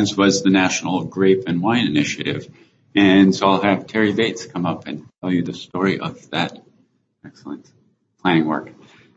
conference was the National Grape and Wine Initiative. And so I'll have Terry Bates come up and tell you the story of that excellent planning work.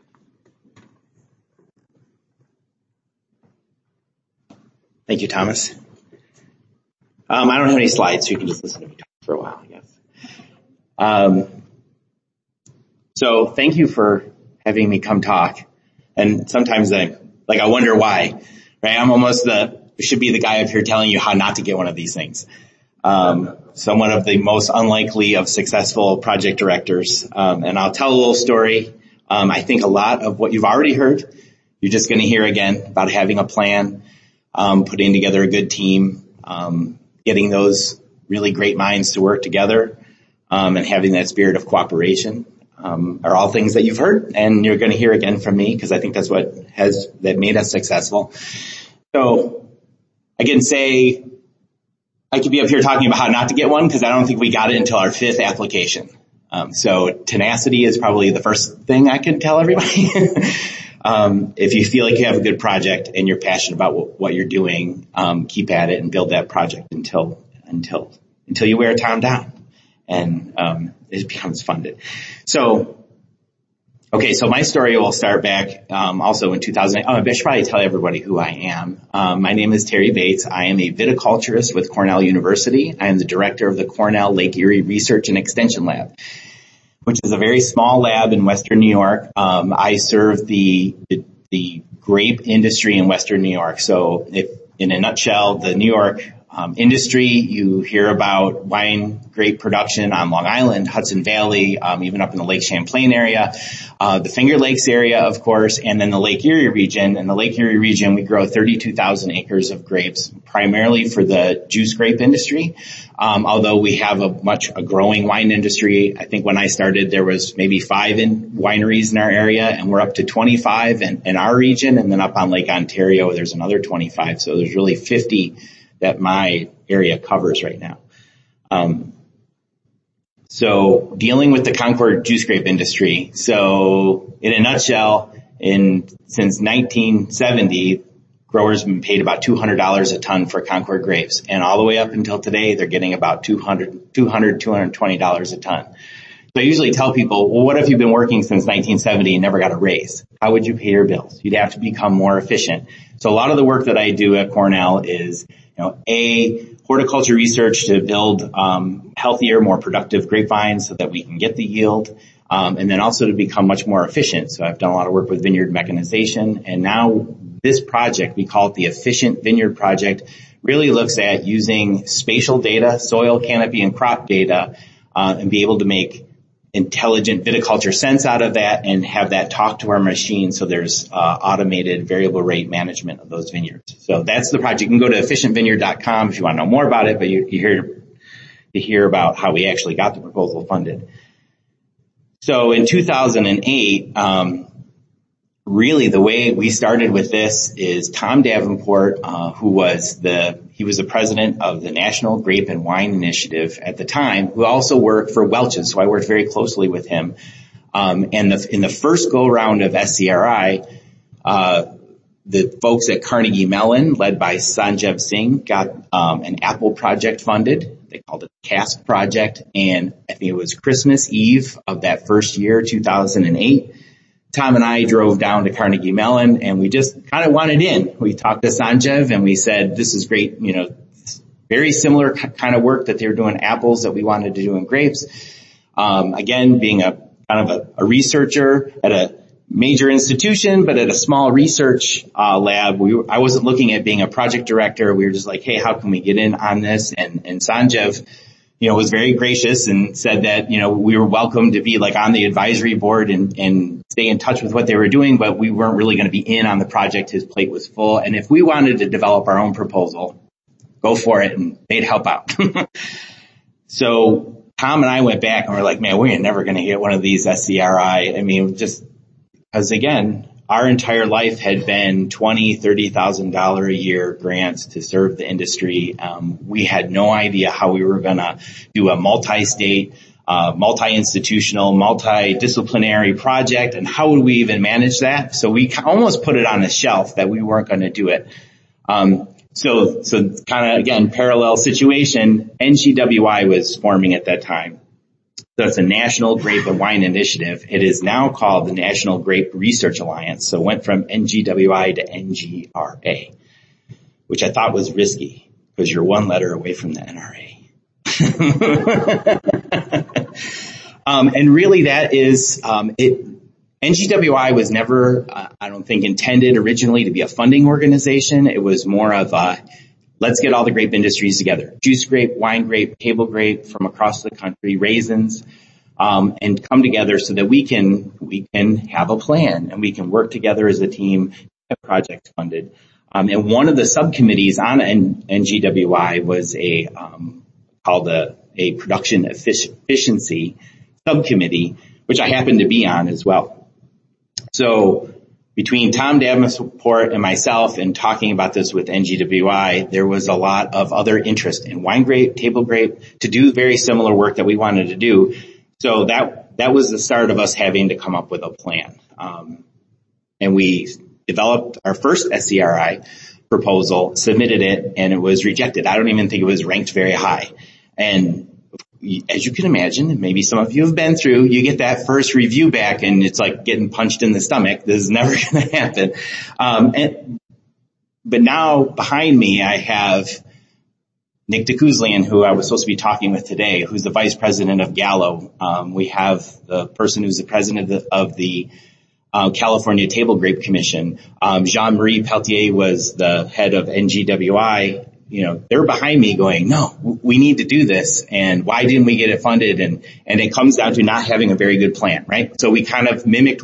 Thank you, Thomas. I don't have any slides, so you can just listen to me talk for a while, I guess. So thank you for having me come talk. And sometimes I wonder why, right? I'm almost should be the guy up here telling you how not to get one of these things. Somewhat of the most unlikely of successful project directors. And I'll tell a little story. I think a lot of what you've already heard, you're just going to hear again about having a plan, putting together a good team, getting those really great minds to work together, and having that spirit of cooperation, are all things that you've heard, and you're going to hear again from me because I think that's that made us successful. So I can say I could be up here talking about how not to get one because I don't think we got it until our 5th application. So tenacity is probably the first thing I can tell everybody. If you feel like you have a good project and you're passionate about what you're doing, keep at it and build that project until you wear Tom down and it becomes funded. So my story will start back also in 2008. I should probably tell everybody who I am. My name is Terry Bates. I am a viticulturist with Cornell University. I am the director of the Cornell Lake Erie Research and Extension Lab, which is a very small lab in Western New York. I serve the grape industry in Western New York. So in a nutshell, the New York industry, you hear about wine grape production on Long Island, Hudson Valley, even up in the Lake Champlain area, the Finger Lakes area, of course, and then the Lake Erie region. In the Lake Erie region, we grow 32,000 acres of grapes, primarily for the juice grape industry. Although we have a growing wine industry. I think when I started, there was maybe 5 wineries in our area, and we're up to 25 in our region. And then up on Lake Ontario, there's another 25. So there's really 50 that my area covers right now. So dealing with the Concord juice grape industry. So in a nutshell, since 1970, growers have been paid about $200 a ton for Concord grapes. And all the way up until today, they're getting about $220 a ton. So I usually tell people, well, what if you've been working since 1970 and never got a raise? How would you pay your bills? You'd have to become more efficient. So a lot of the work that I do at Cornell is, horticulture research to build healthier, more productive grapevines so that we can get the yield, and then also to become much more efficient. So I've done a lot of work with vineyard mechanization, and now this project, we call it the Efficient Vineyard Project, really looks at using spatial data, soil, canopy, and crop data, and be able to make intelligent viticulture sense out of that and have that talk to our machine so there's automated variable rate management of those vineyards. So that's the project. You can go to efficientvineyard.com if you want to know more about it, but you hear about how we actually got the proposal funded. So in 2008, really the way we started with this is Tom Davenport, who was the president of the National Grape and Wine Initiative at the time, who also worked for Welch's. So I worked very closely with him. And in the first go round of SCRI, the folks at Carnegie Mellon, led by Sanjeev Singh, got an apple project funded. They called it the CASP project. And I think it was Christmas Eve of that first year, 2008. Tom and I drove down to Carnegie Mellon and we just kind of wanted in. We talked to Sanjeev and we said, this is great, very similar kind of work that they were doing apples that we wanted to do in grapes. Again, being a kind of a researcher at a major institution, but at a small research lab, I wasn't looking at being a project director. We were just like, hey, how can we get in on this? And Sanjeev, was very gracious and said that, we were welcome to be like on the advisory board and stay in touch with what they were doing, but we weren't really going to be in on the project. His plate was full. And if we wanted to develop our own proposal, go for it, and they'd help out. So Tom and I went back and we're like, man, we're never going to get one of these SCRI. I mean, just because again, our entire life had been $20,000, $30,000 a year grants to serve the industry. We had no idea how we were going to do a multi-state, multi-institutional, multidisciplinary project, and how would we even manage that? So we almost put it on the shelf that we weren't going to do it. So kind of, again, parallel situation. NGWI was forming at that time. So it's a National Grape and Wine Initiative. It is now called the National Grape Research Alliance. So it went from NGWI to NGRA, which I thought was risky because you're one letter away from the NRA. And really that is, NGWI was never, I don't think, intended originally to be a funding organization. It was more of let's get all the grape industries together. Juice grape, wine grape, table grape from across the country, raisins, and come together so that we can have a plan and we can work together as a team, get projects funded. And one of the subcommittees on NGWI was called a production efficiency subcommittee, which I happened to be on as well. So between Tom Davenport and myself and talking about this with NGWI, there was a lot of other interest in wine grape, table grape, to do very similar work that we wanted to do. So that was the start of us having to come up with a plan. And we developed our first SCRI proposal, submitted it, and it was rejected. I don't even think it was ranked very high. And as you can imagine, maybe some of you have been through, you get that first review back and it's like getting punched in the stomach. This is never going to happen. But now behind me, I have Nick DeKuzlian, who I was supposed to be talking with today, who's the vice president of Gallo. We have the person who's the president of the California Table Grape Commission. Jean-Marie Pelletier was the head of NGWI. You know, they're behind me going, no, we need to do this. And why didn't we get it funded? And it comes down to not having a very good plan, right? So we kind of mimicked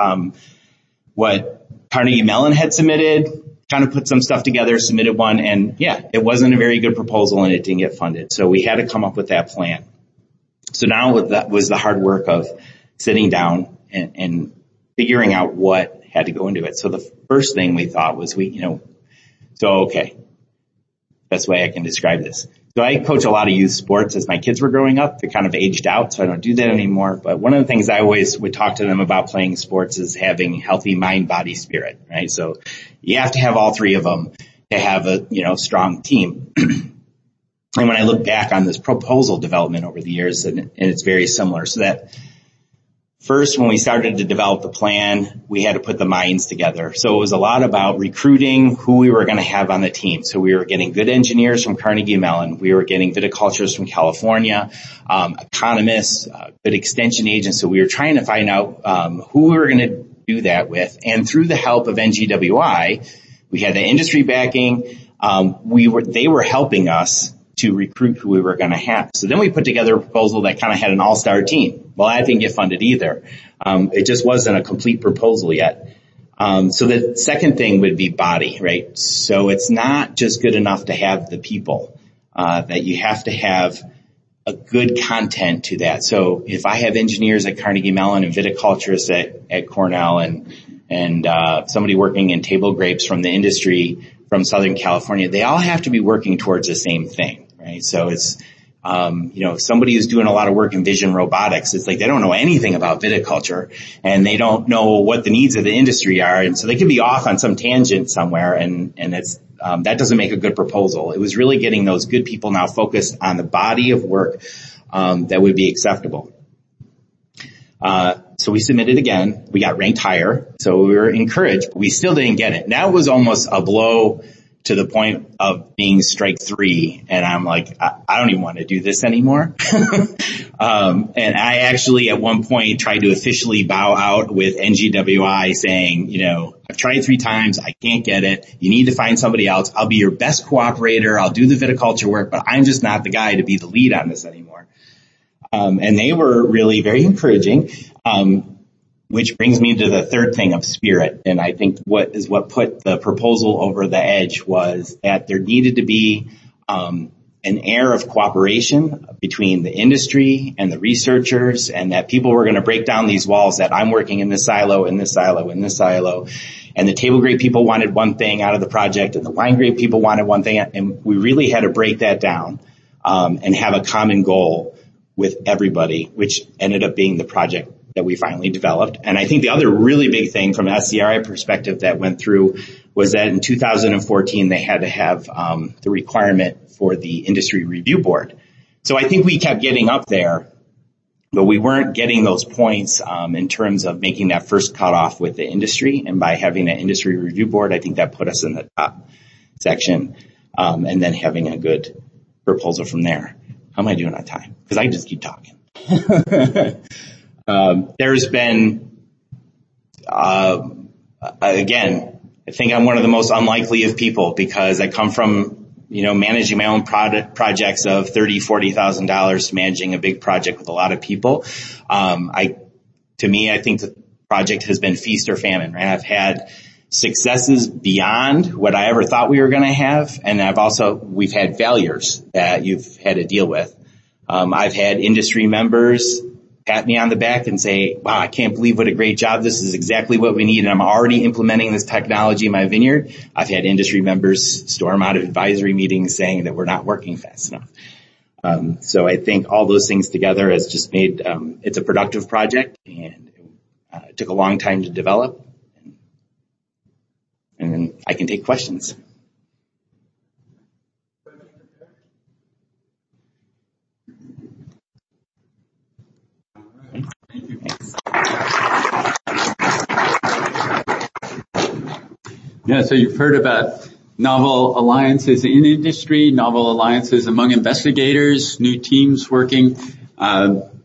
what Carnegie Mellon had submitted, kind of put some stuff together, submitted one. And yeah, it wasn't a very good proposal and it didn't get funded. So we had to come up with that plan. So now that was the hard work of sitting down and figuring out what had to go into it. So the first thing we thought was okay. Best way I can describe this. So I coach a lot of youth sports as my kids were growing up. They're kind of aged out, so I don't do that anymore. But one of the things I always would talk to them about playing sports is having healthy mind, body, spirit, right? So you have to have all three of them to have a, strong team. And when I look back on this proposal development over the years, and it's very similar. So that first, when we started to develop the plan, we had to put the minds together. So it was a lot about recruiting who we were going to have on the team. So we were getting good engineers from Carnegie Mellon. We were getting viticulturists from California, economists, good extension agents. So we were trying to find out who we were going to do that with. And through the help of NGWI, we had the industry backing. They were helping us to recruit who we were going to have. So then we put together a proposal that kind of had an all-star team. Well, that didn't get funded either. It just wasn't a complete proposal yet. So the second thing would be body, right? So it's not just good enough to have the people, that you have to have a good content to that. So if I have engineers at Carnegie Mellon and viticulturists at Cornell and somebody working in table grapes from the industry from Southern California, they all have to be working towards the same thing. Right? So it's, somebody who's doing a lot of work in vision robotics, it's like they don't know anything about viticulture and they don't know what the needs of the industry are. And so they could be off on some tangent somewhere and it's, that doesn't make a good proposal. It was really getting those good people now focused on the body of work, that would be acceptable. So we submitted again. We got ranked higher. So we were encouraged, but we still didn't get it. That was almost a blow to the point of being strike three. And I'm like, I don't even want to do this anymore. And I actually at one point tried to officially bow out with NGWI saying, I've tried 3 times. I can't get it. You need to find somebody else. I'll be your best cooperator. I'll do the viticulture work, but I'm just not the guy to be the lead on this anymore. And they were really very encouraging. Which brings me to the third thing of spirit. And I think what put the proposal over the edge was that there needed to be an air of cooperation between the industry and the researchers, and that people were going to break down these walls that I'm working in this silo, in this silo, in this silo. And the table grape people wanted one thing out of the project, and the wine grape people wanted one thing. And we really had to break that down and have a common goal with everybody, which ended up being the project that we finally developed. And I think the other really big thing from an SCRI perspective that went through was that in 2014, they had to have the requirement for the industry review board. So I think we kept getting up there, but we weren't getting those points in terms of making that first cutoff with the industry. And by having an industry review board, I think that put us in the top section, and then having a good proposal from there. How am I doing on time? Because I just keep talking. There's been, again, I think I'm one of the most unlikely of people because I come from, managing my own projects of $30,000, $40,000 to managing a big project with a lot of people. To me, I think the project has been feast or famine, right? I've had successes beyond what I ever thought we were going to have. And we've had failures that you've had to deal with. I've had industry members pat me on the back and say, wow, I can't believe what a great job. This is exactly what we need. And I'm already implementing this technology in my vineyard. I've had industry members storm out of advisory meetings saying that we're not working fast enough. So I think all those things together has just made, it's a productive project, and it took a long time to develop. And then I can take questions. Yeah, so you've heard about novel alliances in industry, novel alliances among investigators, new teams working.